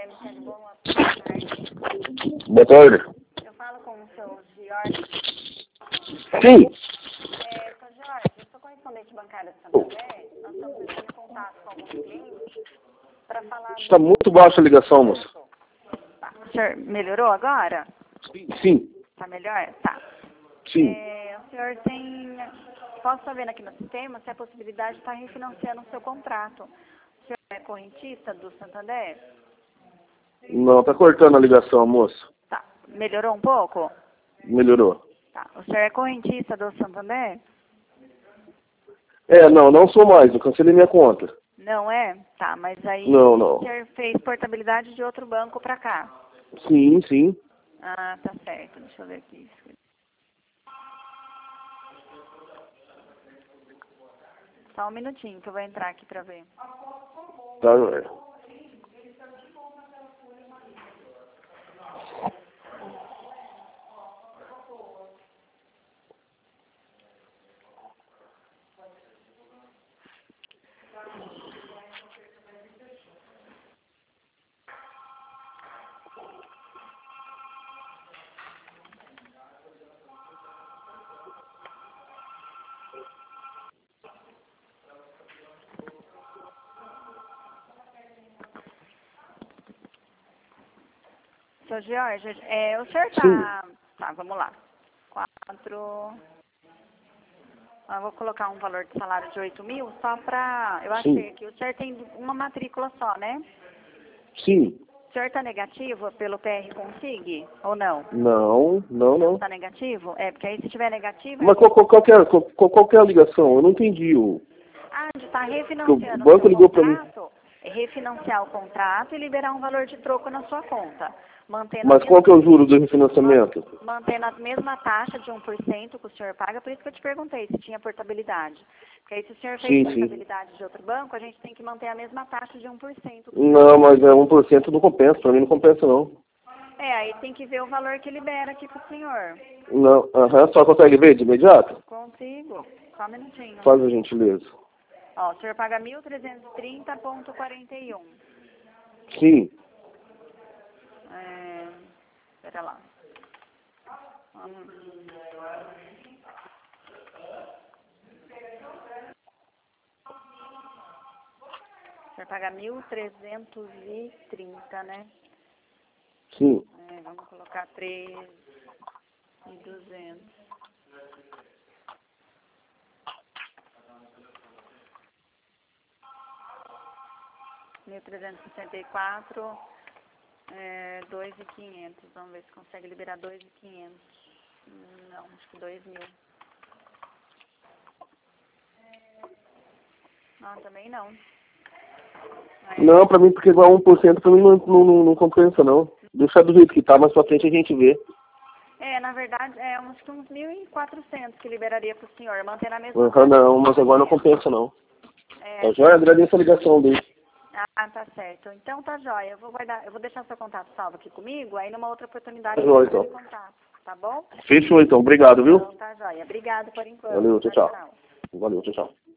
Michele, boa tarde. Boa tarde. Eu falo com o seu Jorge. Sim. Seu Jorge, eu sou correspondente bancária de Santander. Nós estamos entrando em contato com alguns clientes para falar... Está muito baixa a ligação, moça. O senhor melhorou agora? Sim. Está melhor? Tá. Sim. O senhor tem... Posso saber aqui no sistema se há possibilidade de estar refinanciando o seu contrato. O senhor é correntista do Santander? Não, tá cortando a ligação, moça. Tá. Melhorou um pouco? Melhorou. Tá. O senhor é correntista do Santander? Não sou mais. Eu cancelei minha conta. Não é? Tá, mas aí Não. o senhor fez portabilidade de outro banco para cá. Sim. Ah, tá certo. Deixa eu ver aqui. Só um minutinho que eu vou entrar aqui para ver. Tá, joia. Seu Jorge, o senhor tá... Tá, vamos lá. 4... Eu vou colocar um valor de salário de 8.000 só para... Eu achei que o senhor tem uma matrícula só, né? Sim. O senhor está negativo pelo PR Consig ou não? Não. Está negativo? Porque aí se tiver negativo... Mas qual que é a ligação? Eu não entendi. De estar refinanciando O banco ligou para mim. É refinanciar o contrato e liberar um valor de troco na sua conta. Mas qual que é o juro do refinanciamento? Mantendo a mesma taxa de 1% que o senhor paga, por isso que eu te perguntei se tinha portabilidade. Porque aí se o senhor fez portabilidade de outro banco, a gente tem que manter a mesma taxa de 1%. Não, mas 1% não compensa, para mim não compensa não. Aí tem que ver o valor que libera aqui pro senhor. Não, só consegue ver de imediato? Consigo, só um minutinho. Faz a gentileza. O senhor paga 1.330,41. Sim. Espera lá. Você paga 1.330, né? Sim. Vamos colocar 3.200. R$1.364, 2.500. Vamos ver se consegue liberar 2.500. Não, acho que 2.000. Não, também não. Não, pra mim, porque igual 1% pra mim não compensa, não. Deixar do jeito que tá, mas pra frente a gente vê. Na verdade, acho que uns 1.400 que liberaria pro senhor, mantendo a mesma... Não, mas agora não compensa, não. Tá joia? Agradeço a ligação dele. Tá certo. Então tá joia. Eu vou deixar seu contato salvo aqui comigo, aí numa outra oportunidade eu vou entrar em contato, tá bom? Fechou então, obrigado, viu? Então tá joia. Obrigado por enquanto. Valeu, tchau. Valeu, tchau.